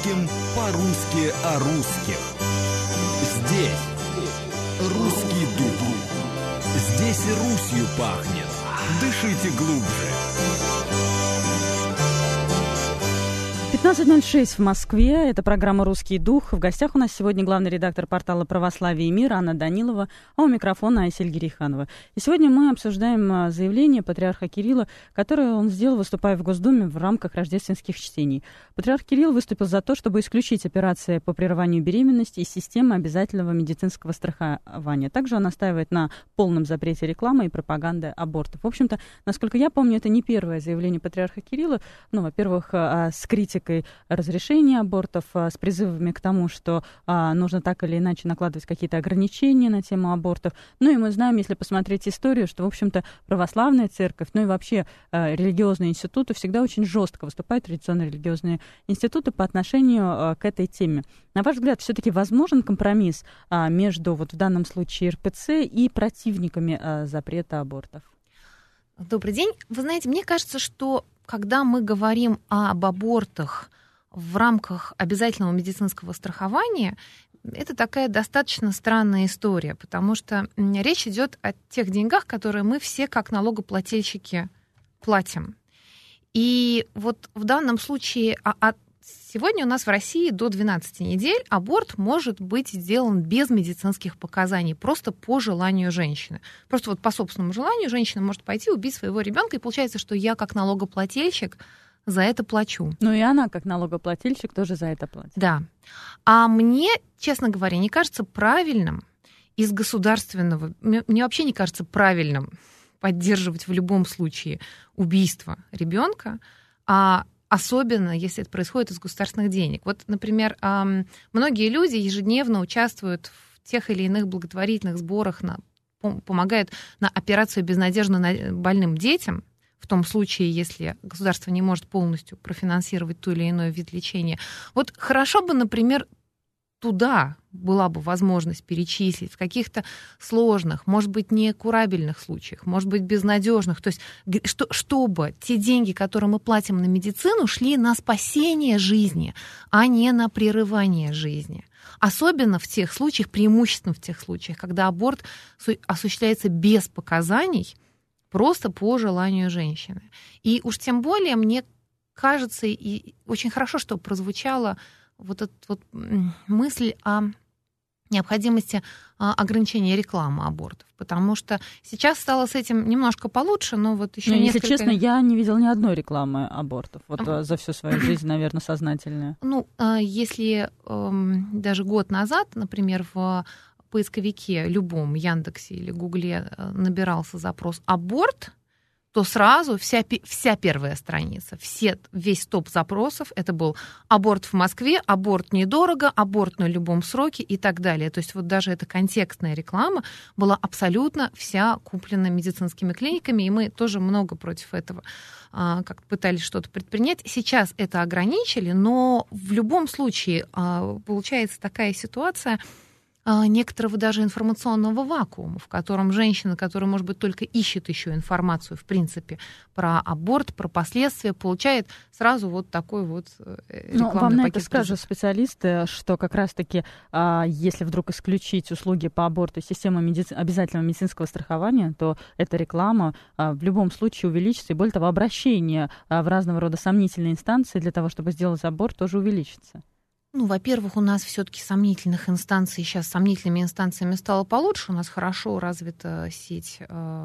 русским по-русски о русских. Здесь русский дух. Здесь Русью пахнет. Дышите глубже. 15:06 в Москве. Это программа «Русский дух». В гостях у нас сегодня главный редактор портала «Православие и мир» Анна Данилова, а у микрофона Айсель Гериханова. И сегодня мы обсуждаем заявление патриарха Кирилла, которое он сделал, выступая в Госдуме в рамках рождественских чтений. Патриарх Кирилл выступил за то, чтобы исключить операции по прерыванию беременности из системы обязательного медицинского страхования. Также он настаивает на полном запрете рекламы и пропаганды абортов. В общем-то, насколько я помню, это не первое заявление патриарха Кирилла. Во-первых, с критикой разрешения абортов, с призывами к тому, что нужно так или иначе накладывать какие-то ограничения на тему абортов. Ну и мы знаем, если посмотреть историю, что, в общем-то, православная церковь, ну и вообще религиозные институты всегда очень жестко выступают, традиционные религиозные институты, по отношению к этой теме. На ваш взгляд, все-таки возможен компромисс между, в данном случае, РПЦ и противниками запрета абортов? Добрый день. Вы знаете, мне кажется, что когда мы говорим об абортах в рамках обязательного медицинского страхования, это такая достаточно странная история, потому что речь идет о тех деньгах, которые мы все как налогоплательщики платим. И вот в данном случае сегодня у нас в России до 12 недель аборт может быть сделан без медицинских показаний, просто по желанию женщины. Просто вот по собственному желанию женщина может пойти убить своего ребенка, и получается, что я как налогоплательщик за это плачу. Ну и она как налогоплательщик тоже за это платит. Да. А мне, честно говоря, не кажется правильным из государственного... Мне вообще не кажется правильным поддерживать в любом случае убийство ребенка, особенно если это происходит из государственных денег. Вот, например, многие люди ежедневно участвуют в тех или иных благотворительных сборах, помогают на операцию безнадежно больным детям, в том случае, если государство не может полностью профинансировать ту или иной вид лечения. Вот хорошо бы, например, туда была бы возможность перечислить в каких-то сложных, может быть, некурабельных случаях, может быть, безнадежных. То есть, чтобы те деньги, которые мы платим на медицину, шли на спасение жизни, а не на прерывание жизни. Особенно в тех случаях, преимущественно в тех случаях, когда аборт осуществляется без показаний, просто по желанию женщины. И уж тем более, мне кажется, и очень хорошо, что прозвучала вот эта вот мысль о необходимости ограничения рекламы абортов, потому что сейчас стало с этим немножко получше, но вот еще несколько... Если честно, я не видела ни одной рекламы абортов за всю свою жизнь, наверное, сознательная. Если даже год назад, например, в поисковике любом, Яндексе или Гугле набирался запрос «аборт», то сразу вся первая страница, весь топ запросов, это был аборт в Москве, аборт недорого, аборт на любом сроке и так далее. То есть вот даже эта контекстная реклама была абсолютно вся куплена медицинскими клиниками, и мы тоже много против этого как пытались что-то предпринять. Сейчас это ограничили, но в любом случае получается такая ситуация некоторого даже информационного вакуума, в котором женщина, которая, может быть, только ищет еще информацию, в принципе, про аборт, про последствия, получает сразу вот такой вот рекламный пакет. Вам на это скажут специалисты, что как раз-таки, если вдруг исключить услуги по аборту из системы обязательного медицинского страхования, то эта реклама в любом случае увеличится, и более того, обращение в разного рода сомнительные инстанции для того, чтобы сделать аборт, тоже увеличится. Во-первых, у нас все-таки сомнительных инстанций, сейчас сомнительными инстанциями стало получше. У нас хорошо развита сеть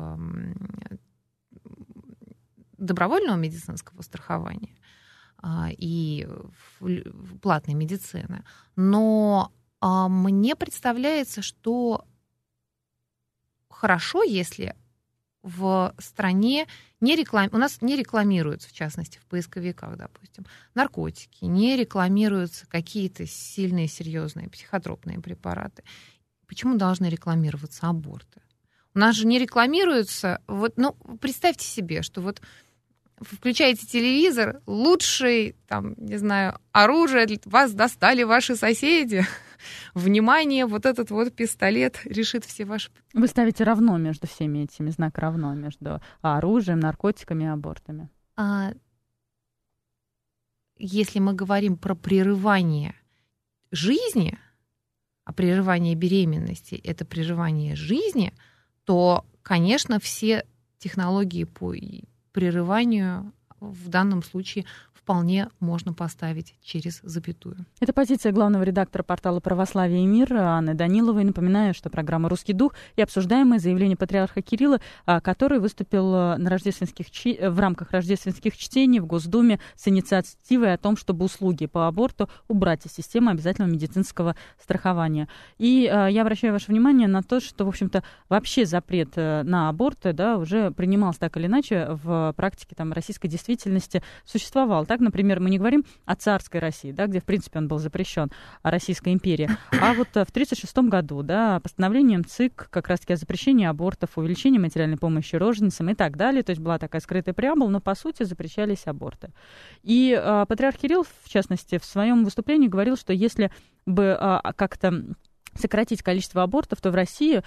добровольного медицинского страхования и платной медицины. Но мне представляется, что хорошо, если в стране у нас не рекламируются, в частности, в поисковиках, допустим, наркотики, не рекламируются какие-то сильные, серьезные психотропные препараты. Почему должны рекламироваться аборты? У нас же не рекламируются... представьте себе, что вот включаете телевизор, лучшее, оружие вас достали ваши соседи. Внимание, вот этот вот пистолет решит все ваши... Вы ставите равно между всеми этими, знак равно между оружием, наркотиками и абортами. если мы говорим про прерывание жизни, а прерывание беременности — это прерывание жизни, то, конечно, все технологии по прерыванию в данном случае вполне можно поставить через запятую. Это позиция главного редактора портала «Православие и мир» Анны Даниловой. Напоминаю, что программа «Русский дух» и обсуждаемое заявление патриарха Кирилла, который выступил в рамках рождественских чтений в Госдуме с инициативой о том, чтобы услуги по аборту убрать из системы обязательного медицинского страхования. И я обращаю ваше внимание на то, что, в общем-то, вообще запрет на аборты, да, уже принимался так или иначе в практике российской действительности, существовал. Так, например, мы не говорим о царской России, да, где, в принципе, он был запрещен, о Российской империи, а вот в 1936 году, да, постановлением ЦИК как раз-таки о запрещении абортов, увеличении материальной помощи роженицам и так далее, то есть была такая скрытая преамбула, но, по сути, запрещались аборты. И патриарх Кирилл, в частности, в своем выступлении говорил, что если бы как-то сократить количество абортов, то в России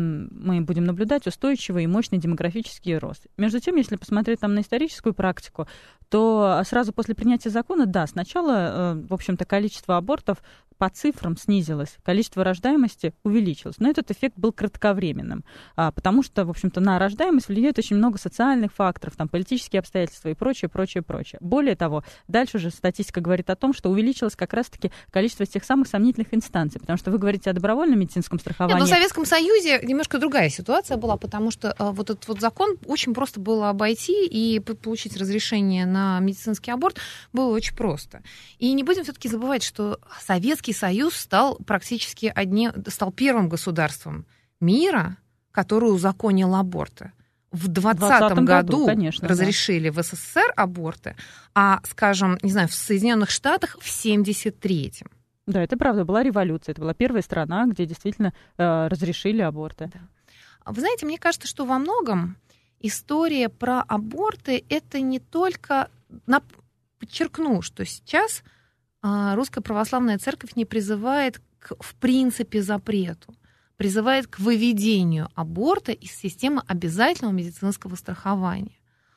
мы будем наблюдать устойчивый и мощный демографический рост. Между тем, если посмотреть на историческую практику, то сразу после принятия закона, да, сначала, в общем-то, количество абортов по цифрам снизилось, количество рождаемости увеличилось. Но этот эффект был кратковременным, потому что, в общем-то, на рождаемость влияет очень много социальных факторов, политические обстоятельства и прочее, прочее, прочее. Более того, дальше уже статистика говорит о том, что увеличилось как раз-таки количество тех самых сомнительных инстанций, потому что вы говорите о добровольном медицинском страховании. Нет, но в Советском Союзе немножко другая ситуация была, потому что вот этот вот закон очень просто было обойти, и получить разрешение на медицинский аборт было очень просто. И не будем все-таки забывать, что Советский Союз стал практически стал первым государством мира, которое узаконило аборты. В 2020 году конечно, разрешили в СССР аборты, а, скажем, не знаю, в Соединенных Штатах в 1973-м. Да, это правда, была революция. Это была первая страна, где действительно разрешили аборты. Да. Вы знаете, мне кажется, что во многом история про аборты — это не только... Подчеркну, что сейчас Русская Православная Церковь не призывает к, в принципе, запрету, призывает к выведению аборта из системы обязательного медицинского страхования,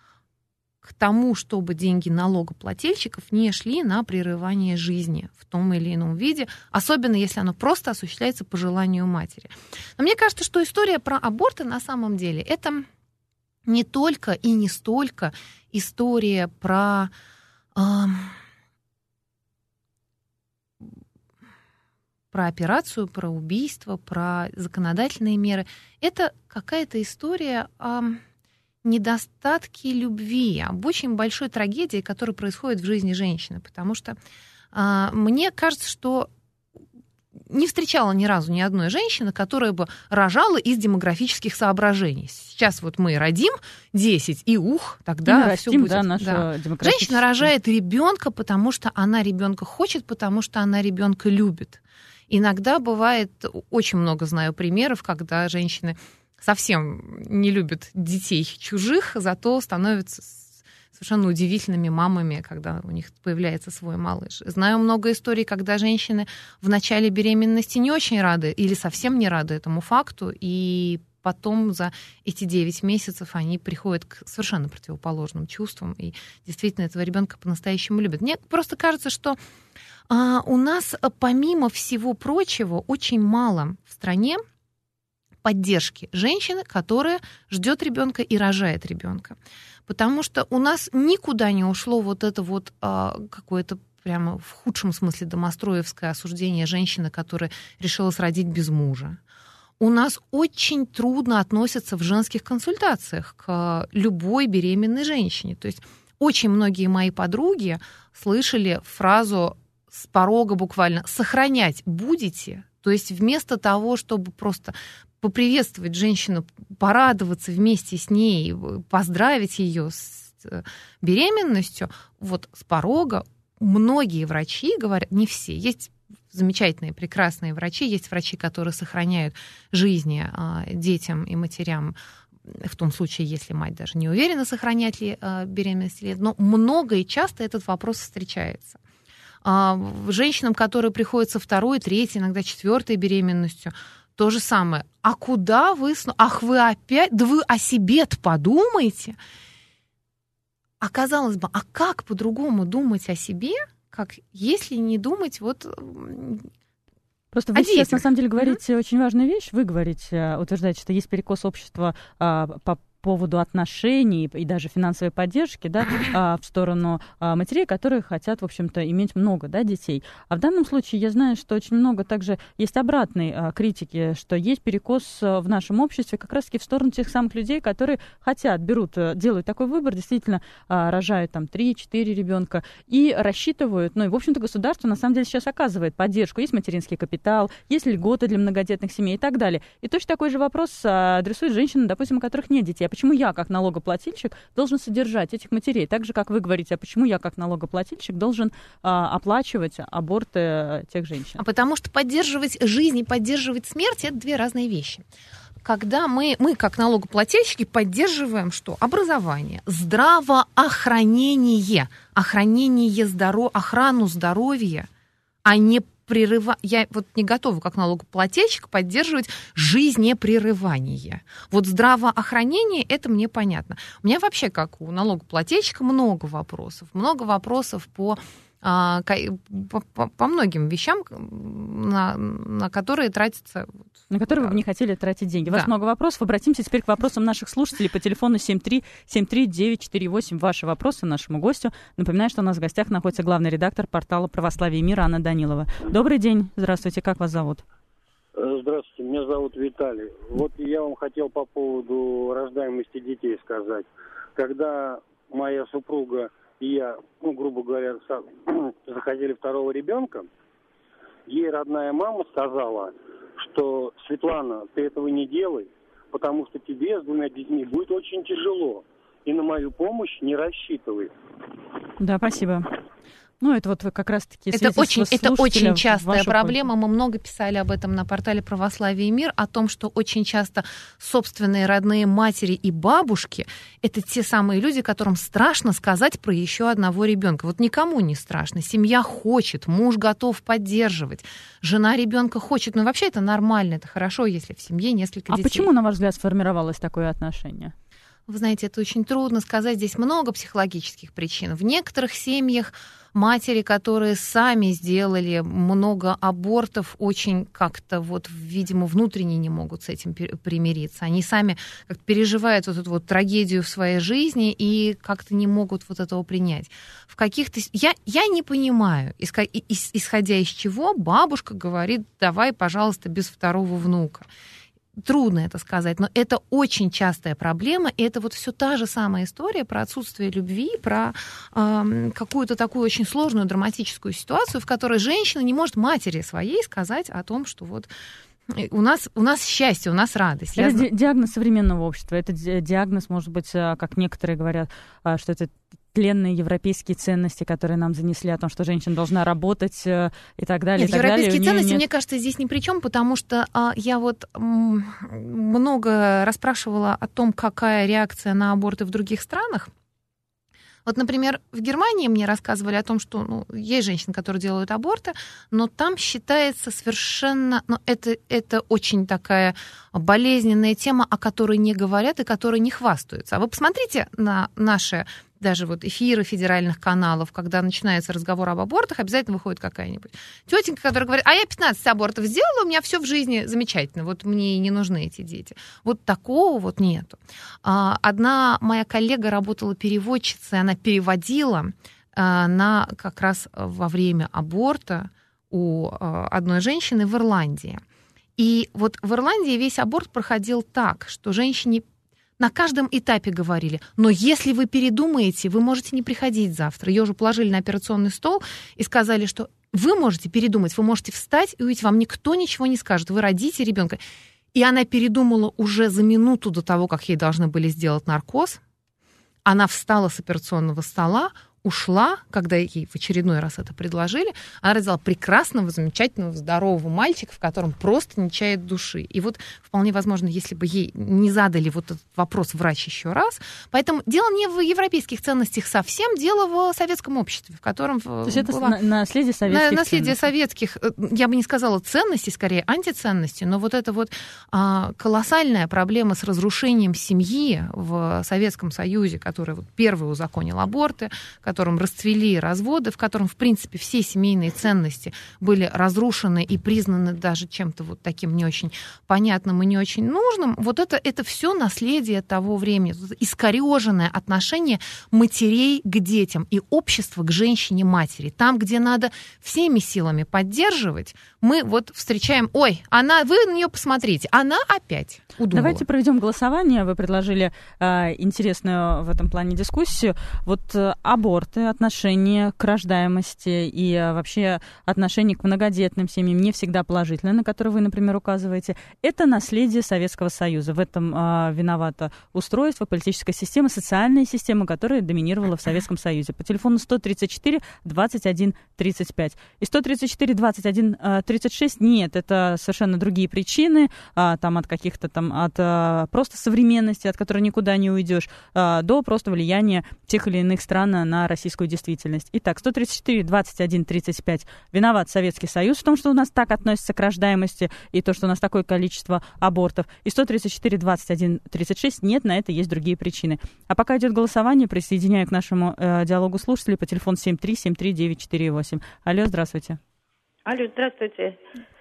к тому, чтобы деньги налогоплательщиков не шли на прерывание жизни в том или ином виде, особенно если оно просто осуществляется по желанию матери. Но мне кажется, что история про аборты на самом деле это не только и не столько история про операцию, про убийство, про законодательные меры. Это какая-то история о недостатке любви, об очень большой трагедии, которая происходит в жизни женщины. Потому что мне кажется, что не встречала ни разу ни одной женщины, которая бы рожала из демографических соображений. Сейчас вот мы родим 10, и тогда все будет. Да. Женщина рожает ребенка, потому что она ребенка хочет, потому что она ребенка любит. Иногда бывает, очень много знаю примеров, когда женщины совсем не любят детей чужих, зато становятся совершенно удивительными мамами, когда у них появляется свой малыш. Знаю много историй, когда женщины в начале беременности не очень рады или совсем не рады этому факту, и потом за эти 9 месяцев они приходят к совершенно противоположным чувствам и действительно этого ребенка по-настоящему любят. Мне просто кажется, что у нас, помимо всего прочего, очень мало в стране поддержки женщины, которая ждет ребенка и рожает ребенка. Потому что у нас никуда не ушло вот это вот какое-то прямо в худшем смысле домостроевское осуждение женщины, которая решилась родить без мужа. У нас очень трудно относятся в женских консультациях к любой беременной женщине. То есть очень многие мои подруги слышали фразу с порога буквально «сохранять будете?». То есть вместо того, чтобы просто поприветствовать женщину, порадоваться вместе с ней, поздравить ее с беременностью, вот с порога многие врачи говорят, не все, есть замечательные, прекрасные врачи, есть врачи, которые сохраняют жизни детям и матерям, в том случае, если мать даже не уверена, сохранять ли беременность или нет, но много и часто этот вопрос встречается. Женщинам, которые приходят со 2-й, 3-й, иногда 4-й беременностью, то же самое. А куда вы? Ах, вы опять? Да вы о себе-то подумайте. казалось бы, а как по-другому думать о себе, как если не думать вот... Просто вы сейчас, на самом деле, говорите очень важную вещь. Вы говорите, утверждаете, что есть перекос общества по поводу отношений и даже финансовой поддержки, да, в сторону матерей, которые хотят, в общем-то, иметь много, да, детей. А в данном случае я знаю, что очень много также есть обратной критики, что есть перекос в нашем обществе как раз-таки в сторону тех самых людей, которые хотят, делают такой выбор, действительно рожают там 3-4 ребенка и рассчитывают, ну и, в общем-то, государство на самом деле сейчас оказывает поддержку. Есть материнский капитал, есть льготы для многодетных семей и так далее. И точно такой же вопрос адресует женщинам, допустим, у которых нет детей. Почему я, как налогоплательщик, должен содержать этих матерей? Так же, как вы говорите, а почему я, как налогоплательщик, должен оплачивать аборты тех женщин? А потому что поддерживать жизнь и поддерживать смерть – это две разные вещи. Когда мы как налогоплательщики, поддерживаем что? Образование, здравоохранение, охрану здоровья, а не я вот не готова, как налогоплательщик, поддерживать жизнепрерывание. Вот здравоохранение, это мне понятно. У меня вообще, как у налогоплательщика, много вопросов по многим вещам, на которые тратятся... На которые вы бы не хотели тратить деньги. У вас много вопросов. Обратимся теперь к вопросам наших слушателей по телефону 7373948. Ваши вопросы нашему гостю. Напоминаю, что у нас в гостях находится главный редактор портала «Православие и мир» Анна Данилова. Добрый день. Здравствуйте. Как вас зовут? Здравствуйте. Меня зовут Виталий. Вот я вам хотел по поводу рождаемости детей сказать. Когда моя супруга и я, грубо говоря, захотели второго ребенка, ей родная мама сказала, что: Светлана, ты этого не делай, потому что тебе с 2 детьми будет очень тяжело, и на мою помощь не рассчитывай. Да, спасибо. Ну, это вот как раз-таки... Это очень частая проблема. Мы много писали об этом на портале «Православие и мир», о том, что очень часто собственные родные матери и бабушки — это те самые люди, которым страшно сказать про еще одного ребенка. Вот никому не страшно. Семья хочет, муж готов поддерживать, жена ребенка хочет. Но вообще это нормально, это хорошо, если в семье несколько детей. А почему, на ваш взгляд, сформировалось такое отношение? Вы знаете, это очень трудно сказать. Здесь много психологических причин. В некоторых семьях матери, которые сами сделали много абортов, очень как-то вот, видимо, внутренне не могут с этим примириться. Они сами как-то переживают вот эту вот трагедию в своей жизни и как-то не могут вот этого принять. В каких-то... Я не понимаю, исходя из чего бабушка говорит: давай, пожалуйста, без второго внука. Трудно это сказать, но это очень частая проблема, и это вот все та же самая история про отсутствие любви, про какую-то такую очень сложную драматическую ситуацию, в которой женщина не может матери своей сказать о том, что вот у нас счастье, у нас радость. Это диагноз современного общества, это диагноз, может быть, как некоторые говорят, что это тленные европейские ценности, которые нам занесли о том, что женщина должна работать и так далее. Нет, европейские ценности, мне кажется, здесь ни при чем, потому что я вот много расспрашивала о том, какая реакция на аборты в других странах. Вот, например, в Германии мне рассказывали о том, что есть женщины, которые делают аборты, но там считается совершенно... это очень такая болезненная тема, о которой не говорят и которой не хвастаются. А вы посмотрите на наши даже вот эфиры федеральных каналов, когда начинается разговор об абортах, обязательно выходит какая-нибудь тетенька, которая говорит: а я 15 абортов сделала, у меня все в жизни замечательно, вот мне и не нужны эти дети. Вот такого вот нету. Одна моя коллега работала переводчицей, она переводила как раз во время аборта у одной женщины в Ирландии. И вот в Ирландии весь аборт проходил так, что женщине на каждом этапе говорили: но если вы передумаете, вы можете не приходить завтра. Ее уже положили на операционный стол и сказали, что вы можете передумать, вы можете встать и уйти, вам никто ничего не скажет, вы родите ребенка. И она передумала уже за минуту до того, как ей должны были сделать наркоз. Она встала с операционного стола, ушла, когда ей в очередной раз это предложили, она родила прекрасного, замечательного, здорового мальчика, в котором просто не чает души. И вот вполне возможно, если бы ей не задали вот этот вопрос врач еще раз. Поэтому дело не в европейских ценностях совсем, дело в советском обществе, в котором... То есть это наследие советских наследие советских, я бы не сказала ценностей, скорее антиценности, но вот эта вот колоссальная проблема с разрушением семьи в Советском Союзе, который вот первый узаконил аборты, в котором расцвели разводы, в котором, в принципе, все семейные ценности были разрушены и признаны даже чем-то вот таким не очень понятным и не очень нужным, вот это все наследие того времени, искорёженное отношение матерей к детям и общества к женщине-матери. Там, где надо всеми силами поддерживать, мы вот встречаем, ой, вы на нее посмотрите, она опять удумала. Давайте проведем голосование. Вы предложили интересную в этом плане дискуссию. Вот аборты, отношение к рождаемости и вообще отношение к многодетным семьям не всегда положительное, на которое вы, например, указываете. Это наследие Советского Союза. В этом виновато устройство, политическая система, социальная система, которая доминировала в Советском Союзе. По телефону 134 21 35. И 134 21 36 нет, это совершенно другие причины, там от каких-то там, от просто современности, от которой никуда не уйдешь, до просто влияния тех или иных стран на российскую действительность. Итак, 134 21 35. Виноват Советский Союз в том, что у нас так относятся к рождаемости и то, что у нас такое количество абортов. И 134 21 36 нет, на это есть другие причины. А пока идет голосование, присоединяю к нашему диалогу слушателей по телефону 7373948. Алло, здравствуйте. Алло, здравствуйте.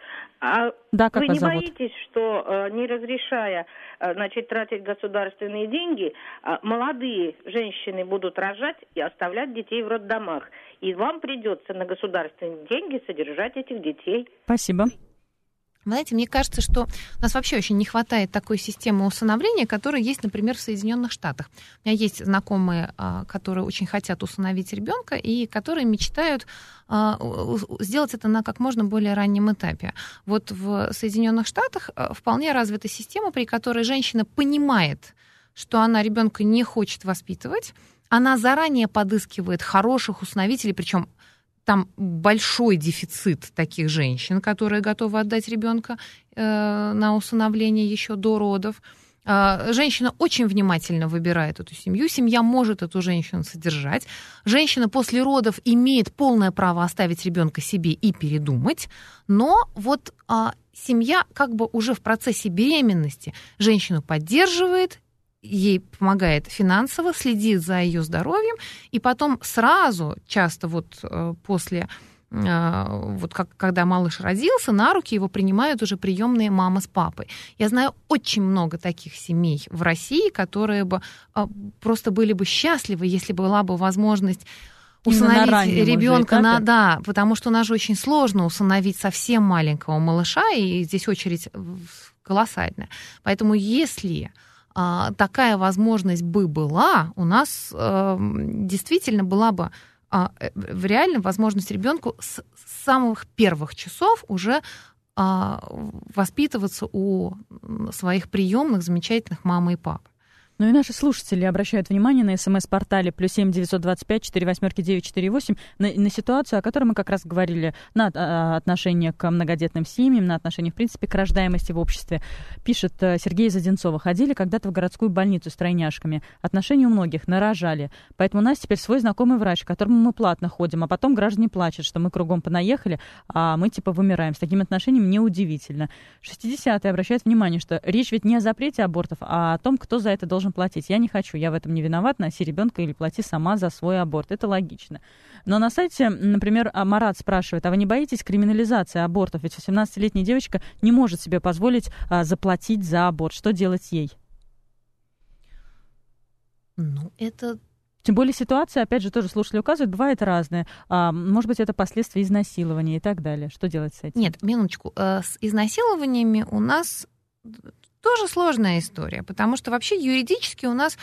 Да, как вы вас не зовут? боитесь, что не разрешая, тратить государственные деньги, молодые женщины будут рожать и оставлять детей в роддомах, и вам придется на государственные деньги содержать этих детей? Спасибо. Знаете, мне кажется, что у нас вообще очень не хватает такой системы усыновления, которая есть, например, в Соединенных Штатах. У меня есть знакомые, которые очень хотят усыновить ребенка и которые мечтают сделать это на как можно более раннем этапе. Вот в Соединенных Штатах вполне развита система, при которой женщина понимает, что она ребенка не хочет воспитывать, она заранее подыскивает хороших усыновителей, причем там большой дефицит таких женщин, которые готовы отдать ребенка на усыновление еще до родов. Женщина очень внимательно выбирает эту семью. Семья может эту женщину содержать. Женщина после родов имеет полное право оставить ребенка себе и передумать. Но вот семья как бы уже в процессе беременности женщину поддерживает, ей помогает финансово, следит за ее здоровьем, и потом сразу, часто после, когда малыш родился, на руки его принимают уже приемные мама с папой. Я знаю очень много таких семей в России, которые бы просто были бы счастливы, если была бы возможность усыновить ребенка да, потому что у нас же очень сложно усыновить совсем маленького малыша, и здесь очередь колоссальная. Поэтому если такая возможность бы была, у нас действительно была бы реально возможность ребенку с самых первых часов уже воспитываться у своих приемных замечательных мамы и папы. Ну и наши слушатели обращают внимание на СМС-портале +7 925 4 948 на ситуацию, о которой мы как раз говорили, на отношение к многодетным семьям, на отношение, в принципе, к рождаемости в обществе. Пишет Сергей из Одинцова. Ходили когда-то в городскую больницу с тройняшками. Отношения у многих нарожали. Поэтому у нас теперь свой знакомый врач, к которому мы платно ходим, а потом граждане плачут, что мы кругом понаехали, а мы типа вымираем. С таким отношением неудивительно. 60-е обращают внимание, что речь ведь не о запрете абортов, а о том, кто за это должен платить. Я не хочу, я в этом не виноват, носи ребенка или плати сама за свой аборт. Это логично. Но на сайте, например, Марат спрашивает, а вы не боитесь криминализации абортов? Ведь 18-летняя девочка не может себе позволить заплатить за аборт. Что делать ей? Ну, это... Тем более ситуация, опять же, тоже слушатели указывают, бывает разная. Может быть, это последствия изнасилования и так далее. Что делать с этим? Нет, минуточку. С изнасилованиями у нас тоже сложная история, потому что вообще юридически у нас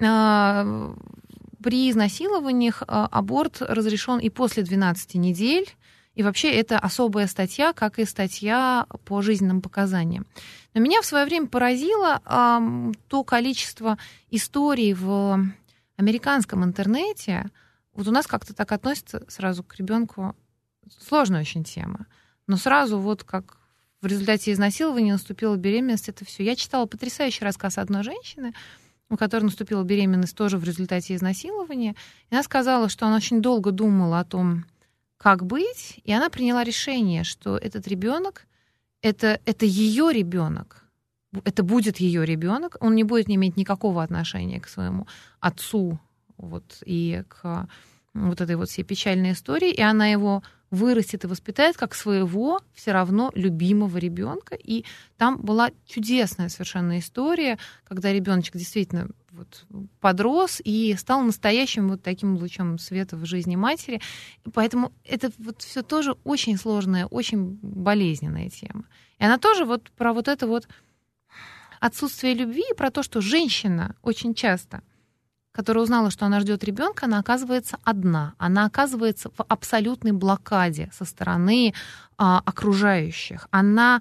при изнасилованиях аборт разрешен и после 12 недель, и вообще это особая статья, как и статья по жизненным показаниям. Но меня в свое время поразило то количество историй в американском интернете вот у нас как-то так относятся сразу к ребенку. Сложная очень тема. Но сразу вот как в результате изнасилования наступила беременность, это все. Я читала потрясающий рассказ одной женщины, у которой наступила беременность тоже в результате изнасилования. И она сказала, что она очень долго думала о том, как быть, и она приняла решение, что этот ребенок это ее ребенок. Это будет ее ребенок, он не будет иметь никакого отношения к своему отцу вот, и к вот этой вот всей печальной истории, и она его вырастет и воспитает как своего все равно любимого ребенка. И там была чудесная совершенно история, когда ребеночек действительно вот подрос и стал настоящим вот таким лучом света в жизни матери. Поэтому это вот все тоже очень сложная, очень болезненная тема. И она тоже вот про вот это вот отсутствие любви и про то, что женщина очень часто, которая узнала, что она ждет ребенка, она оказывается одна. Она оказывается в абсолютной блокаде со стороны окружающих. Она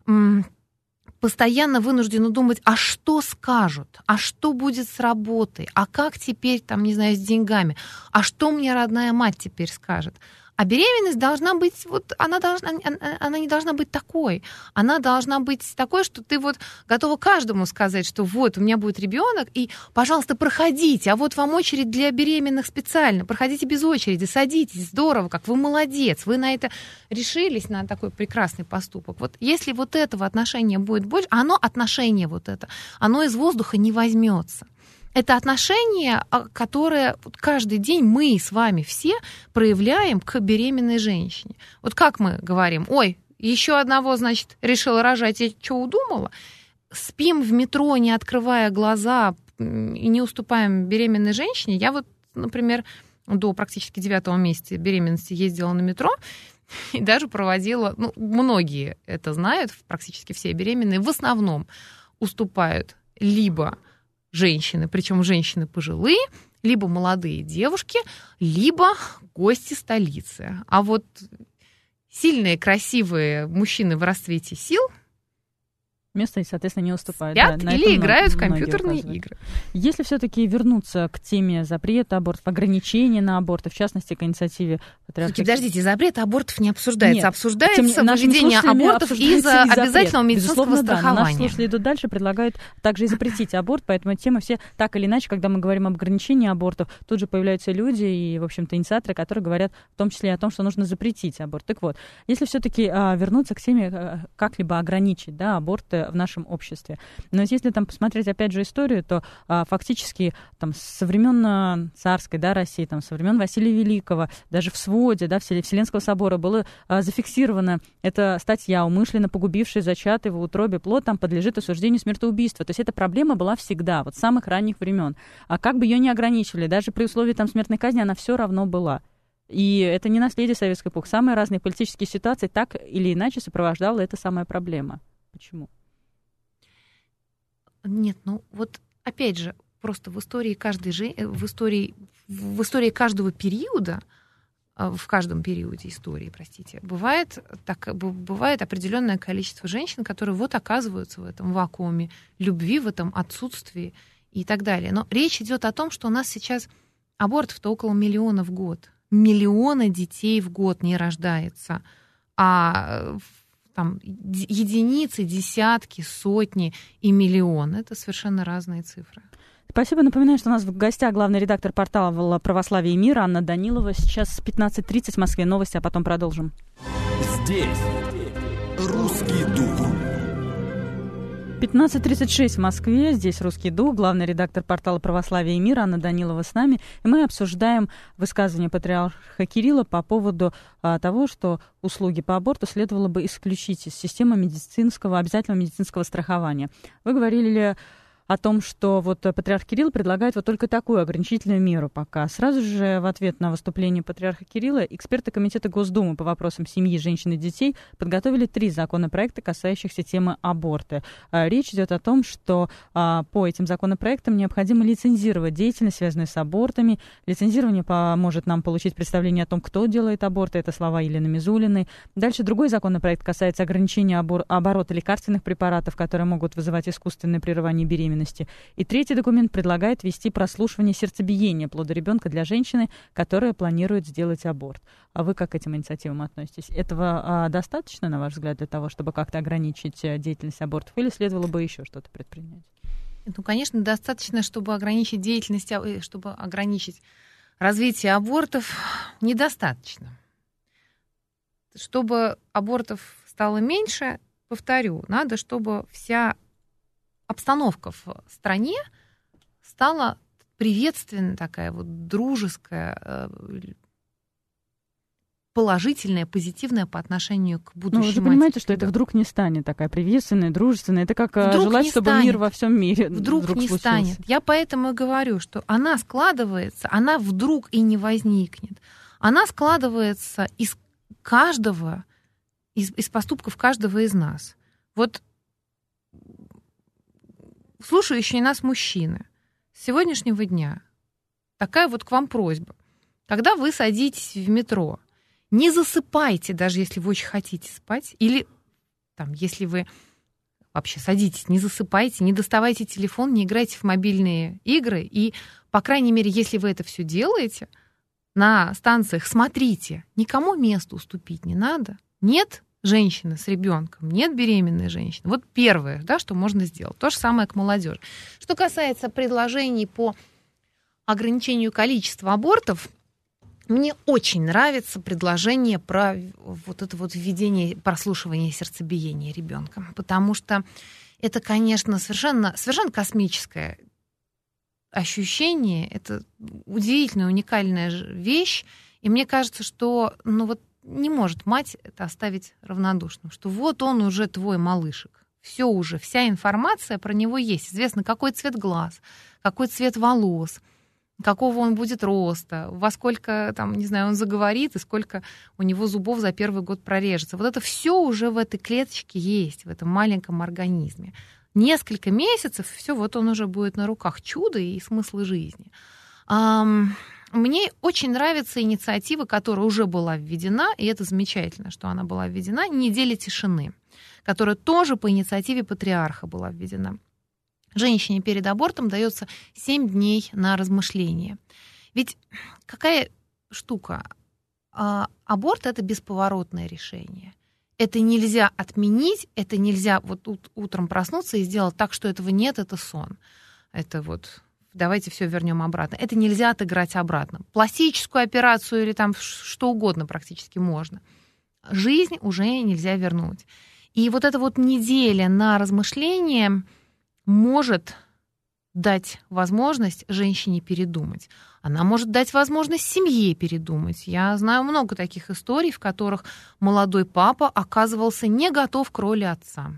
постоянно вынуждена думать, а что скажут, а что будет с работой, а как теперь, там, не знаю, с деньгами, а что мне родная мать теперь скажет. А беременность должна быть, вот, она не должна быть такой. Она должна быть такой, что ты вот готова каждому сказать, что вот, у меня будет ребенок, и, пожалуйста, проходите, а вот вам очередь для беременных специально, проходите без очереди, садитесь, здорово, как вы молодец, вы на это решились, на такой прекрасный поступок. Вот если вот этого отношения будет больше, отношение вот это, оно из воздуха не возьмется. Это отношение, которое каждый день мы с вами все проявляем к беременной женщине. Вот как мы говорим, ой, еще одного, значит, решила рожать, я что, удумала? Спим в метро, не открывая глаза и не уступаем беременной женщине. Я вот, например, до практически 9-го месяца беременности ездила на метро и даже проводила, многие это знают, практически все беременные, в основном уступают либо женщины, причем женщины пожилые, либо молодые девушки, либо гости столицы. А вот сильные, красивые мужчины в расцвете сил место, соответственно, не уступают. Спят или играют в компьютерные игры. Если все-таки вернуться к теме запрета абортов, ограничения на аборты, в частности, к инициативе патриарха... Подождите, запрет абортов не обсуждается. Нет, обсуждается введение абортов из-за обязательного медицинского страхования. Наши слушатели идут дальше, предлагают также и запретить аборт, поэтому темы все так или иначе, когда мы говорим об ограничении абортов, тут же появляются люди и, в общем-то, инициаторы, которые говорят в том числе и о том, что нужно запретить аборт. Так вот, если все-таки вернуться к теме как-либо ограничить аборты в нашем обществе. Но если там посмотреть, опять же, историю, то фактически там, со времен царской России, там, со времен Василия Великого, даже в своде Вселенского собора было зафиксировано эта статья, умышленно погубивший зачатый в утробе плод, там подлежит осуждению смертоубийства. То есть эта проблема была всегда, вот с самых ранних времен. А как бы ее ни ограничивали, даже при условии там, смертной казни, она все равно была. И это не наследие советской эпохи. Самые разные политические ситуации так или иначе сопровождала эта самая проблема. Почему? Нет, вот опять же, просто в истории каждого периода, в каждом периоде истории, простите, бывает определенное количество женщин, которые вот оказываются в этом вакууме любви, в этом отсутствии и так далее. Но речь идет о том, что у нас сейчас абортов-то около 1 миллиона в год. 1 миллион детей в год не рождается, а там единицы, десятки, сотни и миллион. Это совершенно разные цифры. Спасибо. Напоминаю, что у нас в гостях главный редактор портала «Православие и мир» Анна Данилова. Сейчас 15:30 в Москве. Новости, а потом продолжим. Здесь русский дух. 15:36 в Москве. Здесь «Русский дух», главный редактор портала «Православие и мир» Анна Данилова с нами. И мы обсуждаем высказывание патриарха Кирилла по поводу того, что услуги по аборту следовало бы исключить из системы обязательного медицинского страхования. Вы говорили о том, что вот патриарх Кирилл предлагает вот только такую ограничительную меру пока. Сразу же в ответ на выступление патриарха Кирилла эксперты Комитета Госдумы по вопросам семьи, женщин и детей подготовили 3 законопроекта, касающихся темы аборта. Речь идет о том, что по этим законопроектам необходимо лицензировать деятельность, связанную с абортами. Лицензирование поможет нам получить представление о том, кто делает аборты. Это слова Елены Мизулиной. Дальше другой законопроект касается ограничения оборота лекарственных препаратов, которые могут вызывать искусственное прерывание беременности. беременности. И третий документ предлагает ввести прослушивание сердцебиения плода ребенка для женщины, которая планирует сделать аборт. А вы как к этим инициативам относитесь? Этого достаточно, на ваш взгляд, для того, чтобы как-то ограничить деятельность абортов, или следовало бы еще что-то предпринять? Ну, конечно, достаточно, чтобы ограничить деятельность, чтобы ограничить развитие абортов, недостаточно. Чтобы абортов стало меньше, повторю, надо, чтобы вся обстановка в стране стала приветственная, такая вот дружеская, положительная, позитивная по отношению к будущей матери. Ну, вы же понимаете, что это вдруг не станет такая приветственная, дружественная. Это как вдруг желать, чтобы станет. Мир во всем мире вдруг не случился. Станет. Я поэтому и говорю, что она складывается, она вдруг и не возникнет. Она складывается из каждого, из поступков каждого из нас. Вот слушающие нас мужчины с сегодняшнего дня, такая вот к вам просьба. Когда вы садитесь в метро, не засыпайте, даже если вы очень хотите спать, или там, если вы вообще садитесь, не засыпайте, не доставайте телефон, не играйте в мобильные игры, и, по крайней мере, если вы это все делаете, на станциях смотрите, никому место уступить не надо. Нет женщины с ребенком, нет беременной женщины. Вот первое, да, что можно сделать. То же самое к молодежи. Что касается предложений по ограничению количества абортов, мне очень нравится предложение про вот это вот введение прослушивания сердцебиения ребенка, потому что это, конечно, совершенно космическое ощущение, это удивительная, уникальная вещь, и мне кажется, что не может мать это оставить равнодушным, что вот он уже твой малышек, все уже, вся информация про него есть, известно, какой цвет глаз, какой цвет волос, какого он будет роста, во сколько, там, не знаю, он заговорит, и сколько у него зубов за первый год прорежется. Вот это все уже в этой клеточке есть, в этом маленьком организме. Несколько месяцев, все, вот он уже будет на руках. Чудо и смысл жизни. Мне очень нравится инициатива, которая уже была введена, и это замечательно, что она была введена, «Неделя тишины», которая тоже по инициативе патриарха была введена. Женщине перед абортом дается 7 дней на размышление. Ведь какая штука? Аборт — это бесповоротное решение. Это нельзя отменить, это нельзя вот утром проснуться и сделать так, что этого нет, это сон. Это вот давайте все вернем обратно. Это нельзя отыграть обратно. Пластическую операцию или там что угодно практически можно. Жизнь уже нельзя вернуть. И вот эта вот неделя на размышление может дать возможность женщине передумать. Она может дать возможность семье передумать. Я знаю много таких историй, в которых молодой папа оказывался не готов к роли отца.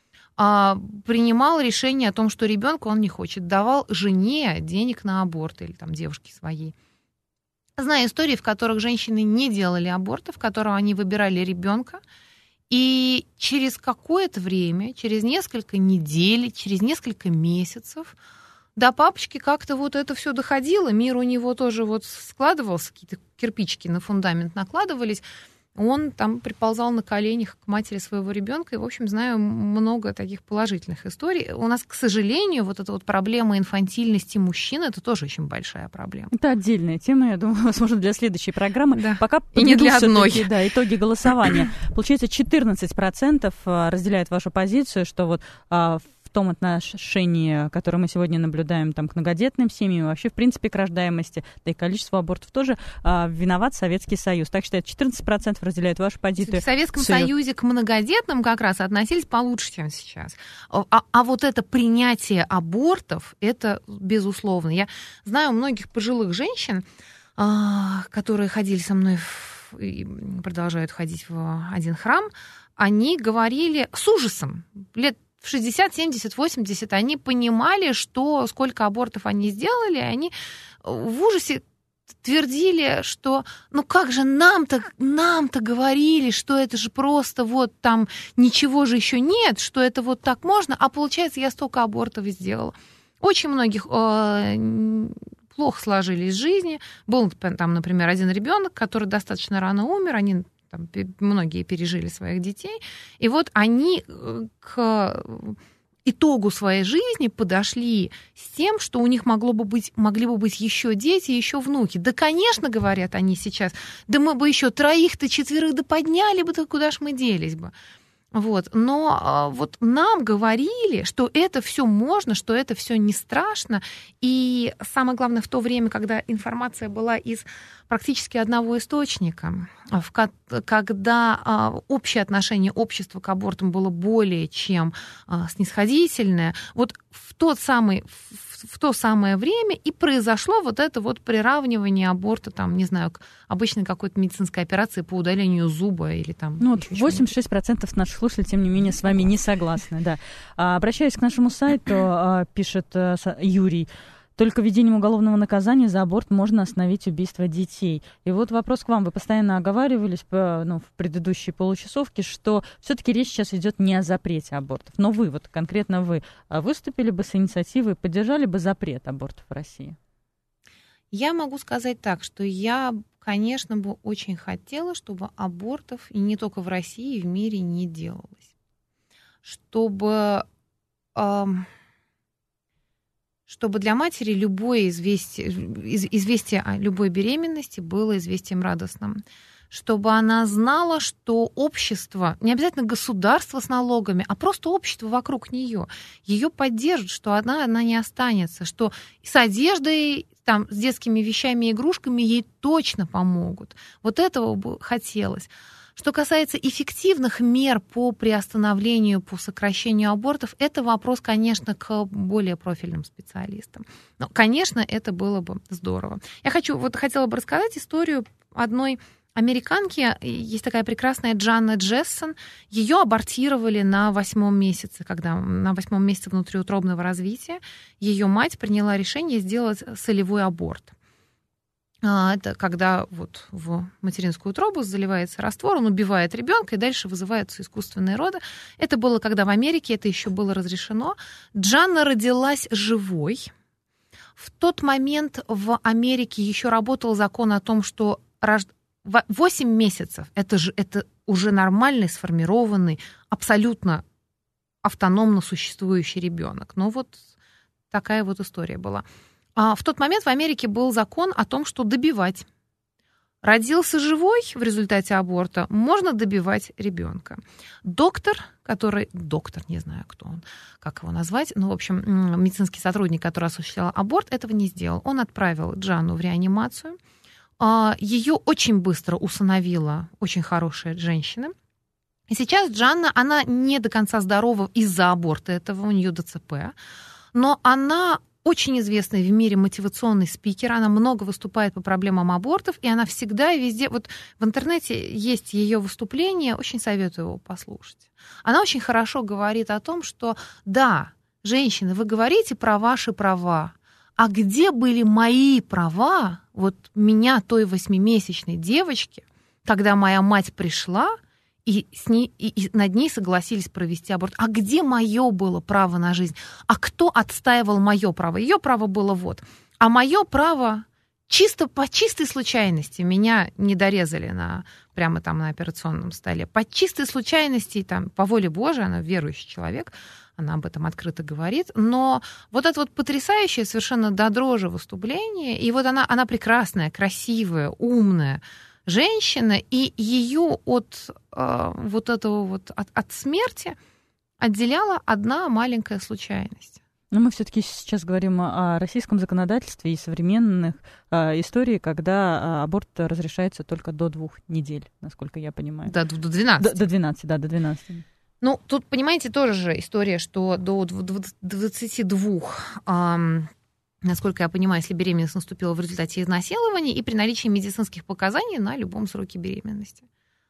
Принимал решение о том, что ребенка он не хочет. Давал жене денег на аборт или там девушке своей. Знаю истории, в которых женщины не делали аборта, в которых они выбирали ребенка. И через какое-то время, через несколько недель, через несколько месяцев до папочки как-то вот это все доходило. Мир у него тоже вот складывался, какие-то кирпичики на фундамент накладывались. Он там приползал на коленях к матери своего ребенка. И, в общем, знаю много таких положительных историй. У нас, к сожалению, вот эта вот проблема инфантильности мужчин, это тоже очень большая проблема. Это отдельная тема, я думаю, возможно, для следующей программы. Да. Пока и не для одной. Да, итоги голосования. Получается, 14% разделяют вашу позицию, что вот в том отношении, которое мы сегодня наблюдаем там, к многодетным семьям, вообще, в принципе, к рождаемости, да и количеству абортов тоже, виноват Советский Союз. Так что 14% разделяют вашу позицию. В Советском Союзе к многодетным как раз относились получше, чем сейчас. А вот это принятие абортов, это безусловно. Я знаю многих пожилых женщин, которые ходили со мной и продолжают ходить в один храм, они говорили с ужасом, лет в 60, 70, 80 они понимали, что сколько абортов они сделали, они в ужасе твердили, что ну как же нам-то говорили, что это же просто вот там ничего же еще нет, что это вот так можно, а получается я столько абортов сделала. Очень многих плохо сложились жизни. Был там, например, один ребенок, который достаточно рано умер, они там, многие пережили своих детей, и вот они к итогу своей жизни подошли с тем, что у них могли бы быть еще дети, еще внуки. Да, конечно, говорят они сейчас, да мы бы еще 3-то, 4 да подняли бы, да куда ж мы делись бы. Вот. Но вот нам говорили, что это все можно, что это все не страшно. И самое главное, в то время, когда информация была из практически одного источника, когда общее отношение общества к абортам было более чем снисходительное, вот в то самое время и произошло вот это вот приравнивание аборта, там, не знаю, к обычной какой-то медицинской операции по удалению зуба или там... Ну, вот 86% наших слушателей, тем не менее, с вами не согласны, да. Обращаясь к нашему сайту, пишет Юрий, только введением уголовного наказания за аборт можно остановить убийство детей. И вот вопрос к вам. Вы постоянно оговаривались в предыдущей получасовке, что все-таки речь сейчас идет не о запрете абортов. Но вы, вот конкретно вы, выступили бы с инициативой, поддержали бы запрет абортов в России? Я могу сказать так, что я, конечно, бы очень хотела, чтобы абортов, и не только в России, и в мире не делалось. Чтобы для матери любое известие о любой беременности было известием радостным. Чтобы она знала, что общество, не обязательно государство с налогами, а просто общество вокруг нее, ее поддержит, что она не останется, что с одеждой, там, с детскими вещами и игрушками ей точно помогут. Вот этого бы хотелось. Что касается эффективных мер по приостановлению, по сокращению абортов, это вопрос, конечно, к более профильным специалистам. Но, конечно, это было бы здорово. Я хотела бы рассказать историю одной американки. Есть такая прекрасная Джанна Джессон. Ее абортировали на 8-м месяце, когда на 8-м месяце внутриутробного развития ее мать приняла решение сделать солевой аборт. Это когда вот в материнскую утробу заливается раствор, он убивает ребенка, и дальше вызываются искусственные роды. Это было, когда в Америке это еще было разрешено. Джанна родилась живой. В тот момент в Америке еще работал закон о том, что 8 месяцев это уже нормальный, сформированный, абсолютно автономно существующий ребенок. Но вот такая вот история была. В тот момент в Америке был закон о том, что добивать. Родился живой в результате аборта, можно добивать ребенка. Доктор, не знаю, кто он, как его назвать, в общем, медицинский сотрудник, который осуществлял аборт, этого не сделал. Он отправил Джанну в реанимацию. Ее очень быстро усыновила очень хорошая женщина. И сейчас Джанна, она не до конца здорова из-за аборта этого, у нее ДЦП, но она очень известный в мире мотивационный спикер, она много выступает по проблемам абортов, и она всегда и везде, вот в интернете есть ее выступление, очень советую его послушать. Она очень хорошо говорит о том, что да, женщины, вы говорите про ваши права, а где были мои права, вот меня, той 8-месячной девочки, когда моя мать пришла, и над ней согласились провести аборт. А где мое было право на жизнь? А кто отстаивал мое право? Ее право было вот. А мое право по чистой случайности меня не дорезали прямо там на операционном столе. По чистой случайности, там, по воле Божией, она верующий человек, она об этом открыто говорит. Но вот это вот потрясающее, совершенно до дрожи выступление, и вот она прекрасная, красивая, умная женщина, и ее от смерти отделяла одна маленькая случайность. Но мы все-таки сейчас говорим о российском законодательстве и современных истории, когда аборт разрешается только до 2 недель, насколько я понимаю. Да, до 12. До 12, да, до 12. Ну, тут, понимаете, тоже же история, что до 22, насколько я понимаю, если беременность наступила в результате изнасилования и при наличии медицинских показаний на любом сроке беременности.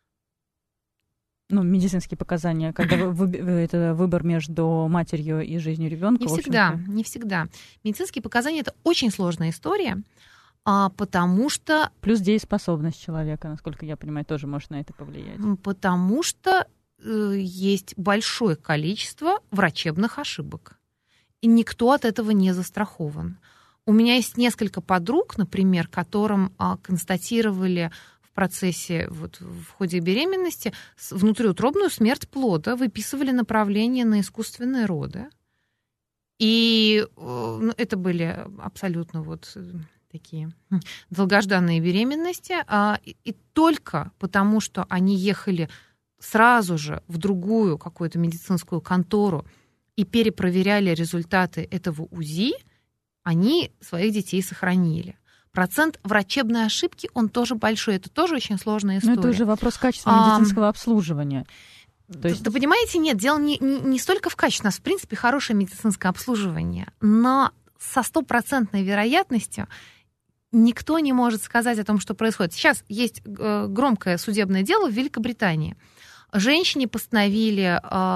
Ну, медицинские показания, когда это выбор между матерью и жизнью ребенка. Не всегда. Медицинские показания — это очень сложная история, потому что... Плюс дееспособность человека, насколько я понимаю, тоже может на это повлиять. Потому что есть большое количество врачебных ошибок. И никто от этого не застрахован. У меня есть несколько подруг, например, которым констатировали в процессе, в ходе беременности внутриутробную смерть плода, выписывали направление на искусственные роды. И это были абсолютно вот такие долгожданные беременности. И только потому, что они ехали сразу же в другую какую-то медицинскую контору и перепроверяли результаты этого УЗИ, они своих детей сохранили. Процент врачебной ошибки, он тоже большой. Это тоже очень сложная история. Но это уже вопрос качества медицинского обслуживания. То есть... Да, понимаете, нет, дело не столько в качестве. У нас, в принципе, хорошее медицинское обслуживание. Но со 100% вероятностью никто не может сказать о том, что происходит. Сейчас есть громкое судебное дело в Великобритании. Женщине постановили...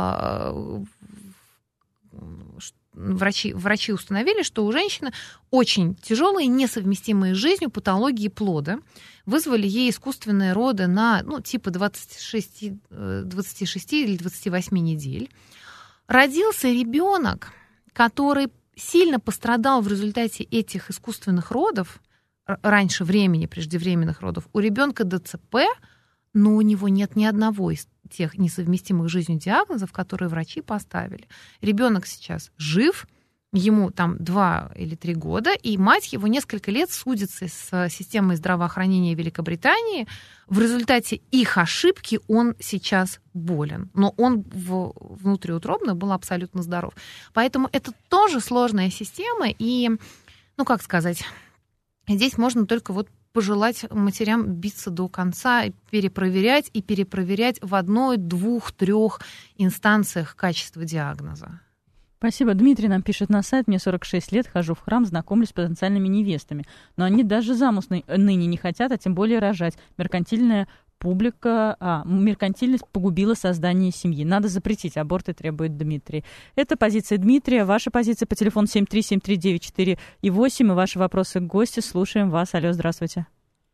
Врачи установили, что у женщины очень тяжелые, несовместимые с жизнью патологии плода. Вызвали ей искусственные роды на типа 26 или 28 недель. Родился ребенок, который сильно пострадал в результате этих искусственных родов, раньше времени, преждевременных родов. У ребенка ДЦП, но у него нет ни одного из тех несовместимых с жизнью диагнозов, которые врачи поставили. Ребенок сейчас жив, ему там 2 или 3 года, и мать его несколько лет судится с системой здравоохранения Великобритании. В результате их ошибки он сейчас болен, но он внутриутробно был абсолютно здоров. Поэтому это тоже сложная система, и, как сказать, здесь можно только пожелать матерям биться до конца, перепроверять в 1, 2, 3 инстанциях качества диагноза. Спасибо. Дмитрий нам пишет на сайт: мне 46 лет, хожу в храм, знакомлюсь с потенциальными невестами. Но они даже замуж ныне не хотят, а тем более рожать. Меркантильность погубила создание семьи. Надо запретить аборты, требует Дмитрий. Это позиция Дмитрия. Ваша позиция по телефону 7373948 и 8. И ваши вопросы к гостю. Слушаем вас. Алло, здравствуйте.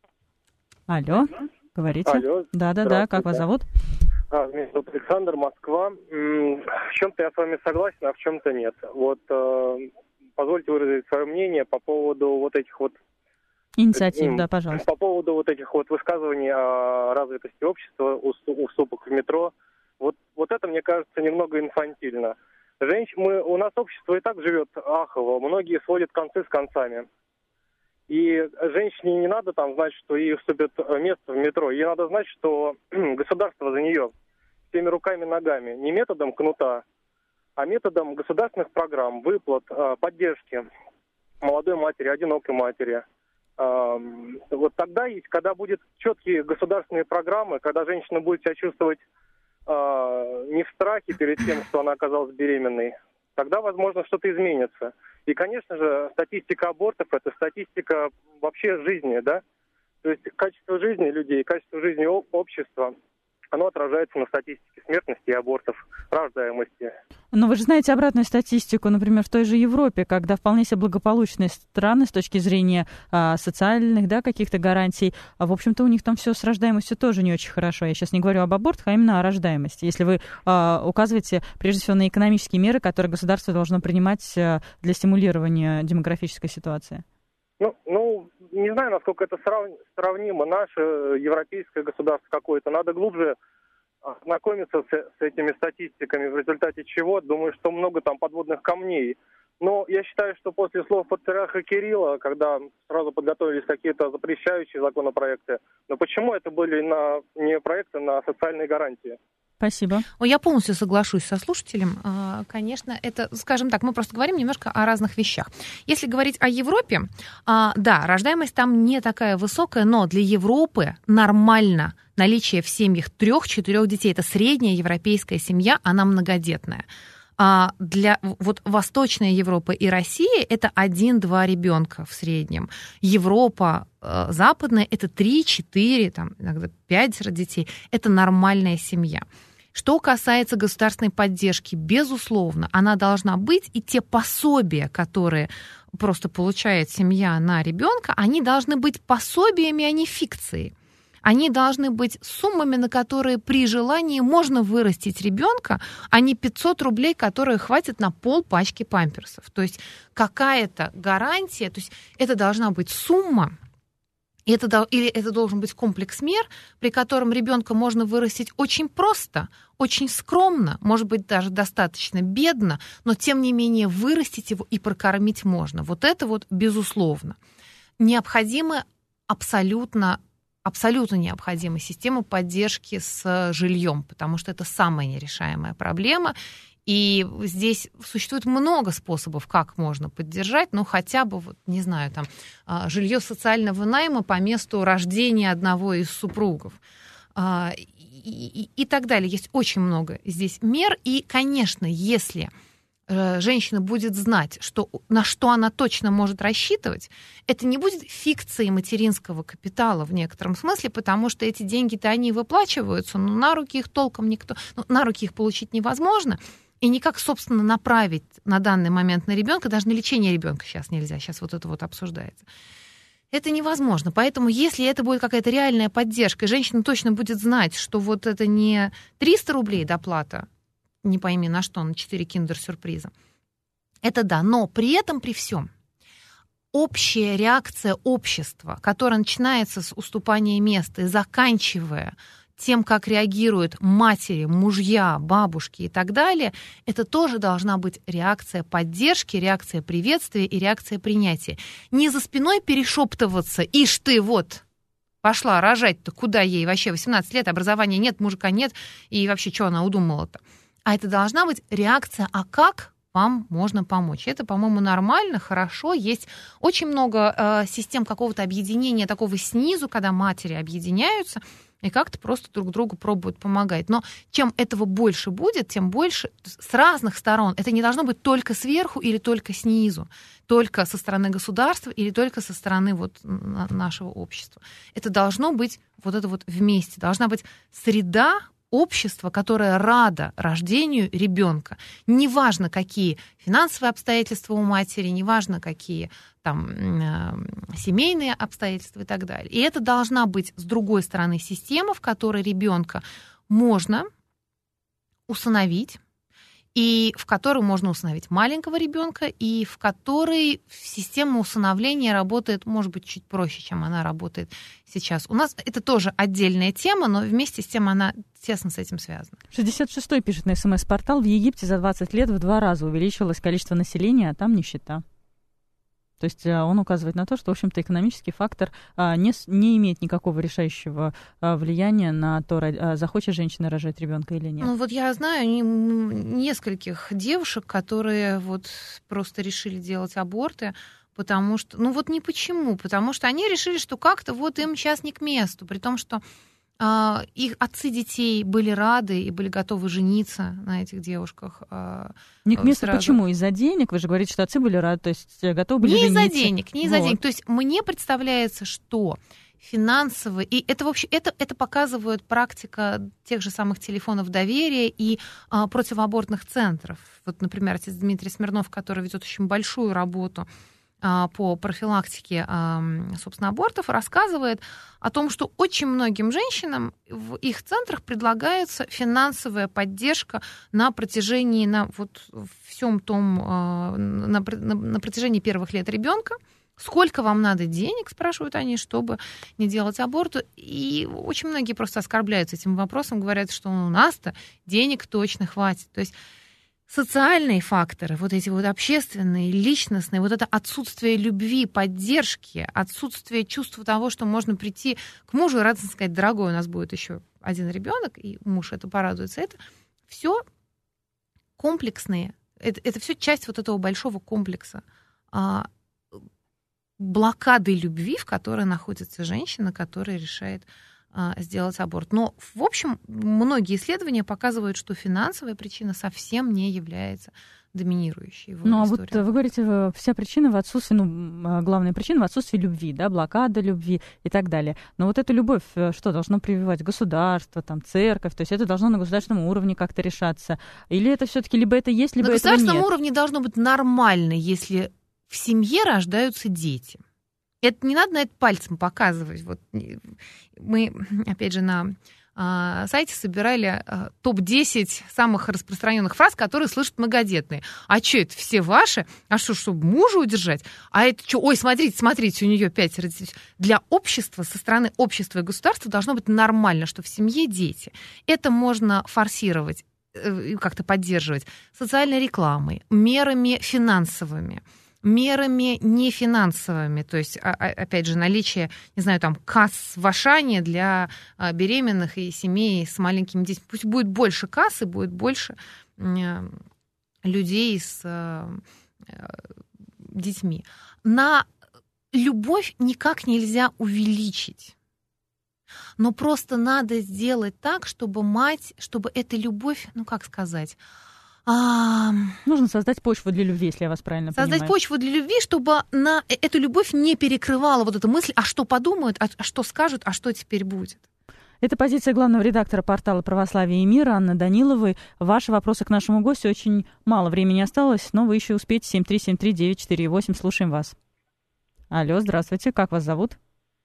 Алло, говорите. Алло. Да. Как вас зовут? Меня зовут Александр, Москва. В чем-то я с вами согласен, а в чем-то нет. Позвольте выразить свое мнение по поводу этих инициатив, да, пожалуйста. По поводу этих высказываний о развитости общества, уступок в метро. Это, мне кажется, немного инфантильно. У нас общество и так живет ахово. Многие сводят концы с концами. И женщине не надо знать, что ей уступят место в метро. Ей надо знать, что государство за нее всеми руками и ногами. Не методом кнута, а методом государственных программ, выплат, поддержки молодой матери, одинокой матери. Тогда, когда будут четкие государственные программы, когда женщина будет себя чувствовать не в страхе перед тем, что она оказалась беременной, тогда, возможно, что-то изменится. И, конечно же, статистика абортов – это статистика вообще жизни, да? То есть качество жизни людей, качество жизни общества, оно отражается на статистике смертности и абортов, рождаемости. Но вы же знаете обратную статистику, например, в той же Европе, когда вполне себе благополучные страны с точки зрения социальных, да, каких-то гарантий, в общем-то, у них там все с рождаемостью тоже не очень хорошо. Я сейчас не говорю об абортах, а именно о рождаемости. Если вы указываете, прежде всего, на экономические меры, которые государство должно принимать для стимулирования демографической ситуации. Не знаю, насколько это сравнимо. Наше европейское государство какое-то. Надо глубже ознакомиться с этими статистиками, в результате чего, думаю, что много там подводных камней. Но я считаю, что после слов патриарха Кирилла, когда сразу подготовились какие-то запрещающие законопроекты, но почему это были не проекты на социальные гарантии? Спасибо. Я полностью соглашусь со слушателем. Конечно, это, скажем так, мы просто говорим немножко о разных вещах. Если говорить о Европе, да, рождаемость там не такая высокая, но для Европы нормально наличие в семьях 3-4 детей. Это средняя европейская семья, она многодетная. Для Восточная Европа и Россия это 1-2 ребенка в среднем. Европа западная это 3-4, иногда 5 детей. Это нормальная семья. Что касается государственной поддержки, безусловно, она должна быть, и те пособия, которые просто получает семья на ребенка, они должны быть пособиями, а не фикцией. Они должны быть суммами, на которые при желании можно вырастить ребенка, а не 500 рублей, которые хватит на полпачки памперсов. То есть какая-то гарантия, то есть это должна быть сумма, Или это должен быть комплекс мер, при котором ребенка можно вырастить очень просто, очень скромно, может быть, даже достаточно бедно, но тем не менее вырастить его и прокормить можно. Вот это вот безусловно. Необходимы абсолютно необходимая система поддержки с жильем, потому что это самая нерешаемая проблема. И здесь существует много способов, как можно поддержать, ну, хотя бы, вот, не знаю, там, жилье социального найма по месту рождения одного из супругов и так далее. Есть очень много здесь мер. И, конечно, если женщина будет знать, на что она точно может рассчитывать, это не будет фикцией материнского капитала в некотором смысле, потому что эти деньги-то они выплачиваются, но на руки их толком на руки их получить невозможно. И никак, собственно, направить на данный момент на ребенка, даже на лечение ребенка сейчас нельзя, сейчас вот это вот обсуждается. Это невозможно. Поэтому, если это будет какая-то реальная поддержка, и женщина точно будет знать, что вот это не 300 рублей доплата, не пойми на что, на 4 киндер-сюрприза, это да. Но при этом, при всем, общая реакция общества, которая начинается с уступания места и заканчивая тем, как реагируют матери, мужья, бабушки и так далее, это тоже должна быть реакция поддержки, реакция приветствия и реакция принятия. Не за спиной перешептываться: ишь ты, вот, пошла рожать-то, куда ей вообще, 18 лет, образования нет, мужика нет, и вообще, что она удумала-то? А это должна быть реакция: а как вам можно помочь? Это, по-моему, нормально, хорошо. Есть очень много систем какого-то объединения такого снизу, когда матери объединяются и как-то просто друг другу пробуют помогать. Но чем этого больше будет, тем больше с разных сторон. Это не должно быть только сверху или только снизу, только со стороны государства или только со стороны вот нашего общества. Это должно быть вот это вот вместе. Должна быть среда общества, которое радо рождению ребенка. Неважно, какие финансовые обстоятельства у матери, неважно, какие там семейные обстоятельства и так далее. И это должна быть, с другой стороны, система, в которой ребенка можно усыновить, и в которой можно усыновить маленького ребенка, и в которой система усыновления работает, может быть, чуть проще, чем она работает сейчас. У нас это тоже отдельная тема, но вместе с тем она тесно с этим связана. 66-й пишет на СМС-портал: в Египте за 20 лет в 2 раза увеличилось количество населения, а там нищета. То есть он указывает на то, что, в общем-то, экономический фактор не имеет никакого решающего влияния на то, захочет женщина рожать ребенка или нет. Ну вот я знаю нескольких девушек, которые вот просто решили делать аборты, потому что, ну вот не почему, потому что они решили, что как-то вот им сейчас не к месту, при том, что их отцы детей были рады и были готовы жениться на этих девушках. Не к месту почему? Из-за денег? Вы же говорите, что отцы были рады, то есть готовы были жениться. Не из-за денег. То есть мне представляется, что финансовые, и это вообще это показывает практика тех же самых телефонов доверия и противоабортных центров. Вот, например, отец Дмитрий Смирнов, который ведет очень большую работу по профилактике, собственно, абортов, рассказывает о том, что очень многим женщинам в их центрах предлагается финансовая поддержка на протяжении, на протяжении первых лет ребенка. Сколько вам надо денег, спрашивают они, чтобы не делать аборт. И очень многие просто оскорбляются этим вопросом, говорят, что у нас-то денег точно хватит. То есть социальные факторы, вот эти вот общественные, личностные, вот это отсутствие любви, поддержки, отсутствие чувства того, что можно прийти к мужу и радостно сказать: дорогой, у нас будет еще один ребенок, и муж это порадуется. Это все комплексные, это все часть вот этого большого комплекса блокады любви, в которой находится женщина, которая решает сделать аборт. Но, в общем, многие исследования показывают, что финансовая причина совсем не является доминирующей в истории. Ну, а вот вы говорите, вся причина в отсутствии, главная причина в отсутствии любви, да, блокада любви и так далее. Но вот эту любовь что должно прививать? Государство, там, церковь? То есть это должно на государственном уровне как-то решаться? Или это все-таки либо это есть, либо этого нет? На государственном уровне должно быть нормально, если в семье рождаются дети. Это не надо на это пальцем показывать. Вот мы, опять же, на сайте собирали топ-10 самых распространенных фраз, которые слышат многодетные. А что это, все ваши? А что, чтобы мужа удержать? А это что? Ой, смотрите, у нее 5 родителей. Для общества, со стороны общества и государства должно быть нормально, что в семье дети. Это можно форсировать, как-то поддерживать социальной рекламой, мерами финансовыми, мерами нефинансовыми, то есть, опять же, наличие, не знаю, там, касс в Ашане для беременных и семей с маленькими детьми. Пусть будет больше касс и будет больше людей с детьми. На любовь никак нельзя увеличить. Но просто надо сделать так, чтобы чтобы эта любовь, ну, как сказать... Нужно создать почву для любви, если я вас правильно понимаю. Создать почву для любви, чтобы на эту любовь не перекрывала вот эта мысль, а что подумают, а что скажут, а что теперь будет. Это позиция главного редактора портала «Православие и мир» Анны Даниловой. Ваши вопросы к нашему гостю. Очень мало времени осталось, но вы еще успеете. 7373948. Слушаем вас. Алло, здравствуйте. Как вас зовут?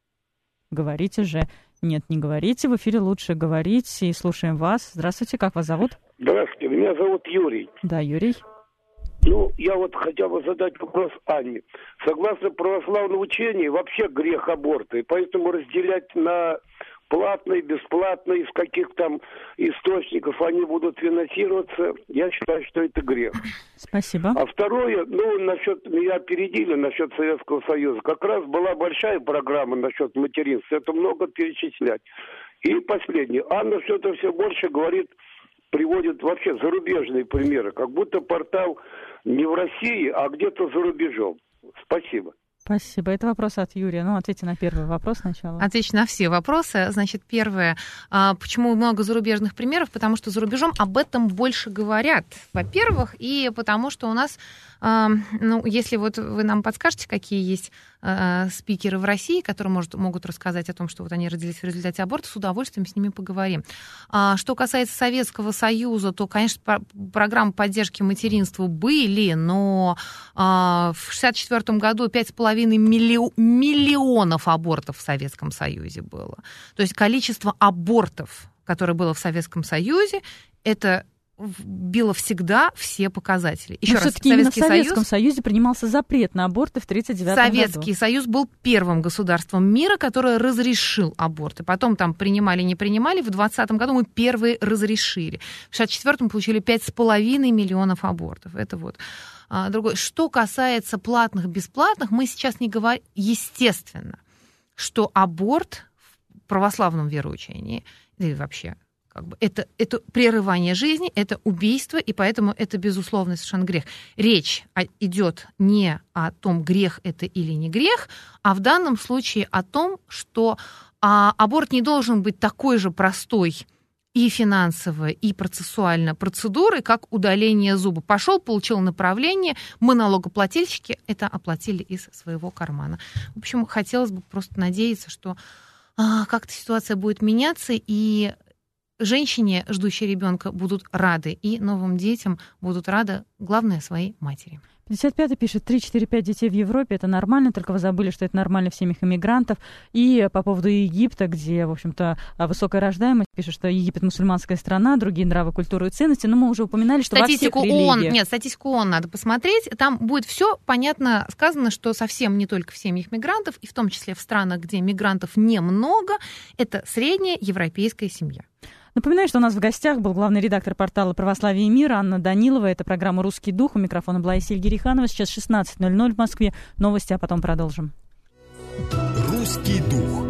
Говорите же. Нет, не говорите. В эфире лучше говорить. И слушаем вас. Здравствуйте. Как вас зовут? Здравствуйте. Меня зовут Юрий. Да, Юрий. Ну, я вот хотел бы задать вопрос Анне. Согласно православному учению, вообще грех аборта. И поэтому разделять на платные, бесплатные, из каких там источников они будут финансироваться, я считаю, что это грех. Спасибо. А второе, насчет, меня опередили насчет Советского Союза. Как раз была большая программа насчет материнства, это много перечислять. И последнее. Анна что-то все больше говорит, приводит вообще зарубежные примеры, как будто портал не в России, а где-то за рубежом. Спасибо. Спасибо. Это вопрос от Юрия. Ответьте на первый вопрос сначала. Отвечу на все вопросы. Значит, первое. Почему много зарубежных примеров? Потому что за рубежом об этом больше говорят, во-первых, и потому что у нас, если вот вы нам подскажете, какие есть спикеры в России, которые могут рассказать о том, что вот они родились в результате аборта, с удовольствием с ними поговорим. Что касается Советского Союза, то, конечно, программы поддержки материнства были, но в 1964 году 5,5 миллионов абортов в Советском Союзе было. То есть количество абортов, которое было в Советском Союзе, это било всегда все показатели. Еще раз, все-таки именно в Советском Союзе принимался запрет на аборты в 1939 году. Советский Союз был первым государством мира, которое разрешил аборты. Потом там принимали, не принимали. В 2020 году мы первые разрешили. В 1964 мы получили 5,5 миллионов абортов. Это вот другое. Что касается платных, бесплатных, мы сейчас не говорим. Естественно, что аборт в православном вероучении, да и вообще, это прерывание жизни, это убийство, и поэтому это, безусловно, совершенно грех. Речь идет не о том, грех это или не грех, а в данном случае о том, что аборт не должен быть такой же простой и финансово, и процессуально процедурой, как удаление зуба. Пошел, получил направление, мы, налогоплательщики, это оплатили из своего кармана. В общем, хотелось бы просто надеяться, что как-то ситуация будет меняться, и женщине, ждущей ребенка, будут рады, и новым детям будут рады, главное, своей матери. 55-й пишет, 3-4-5 детей в Европе, это нормально, только вы забыли, что это нормально в семьях иммигрантов. И по поводу Египта, где, в общем-то, высокая рождаемость, пишет, что Египет мусульманская страна, другие нравы, культуры и ценности, но мы уже упоминали, что статистику во всех религиях... Нет, статистику ООН надо посмотреть, там будет все понятно сказано, что совсем не только в семьях мигрантов, и в том числе в странах, где мигрантов немного, это средняя европейская семья. Напоминаю, что у нас в гостях был главный редактор портала «Православие и мир» Анна Данилова. Это программа «Русский дух». У микрофона была Айсель Гериханова. Сейчас 16:00 в Москве. Новости, а потом продолжим. «Русский дух».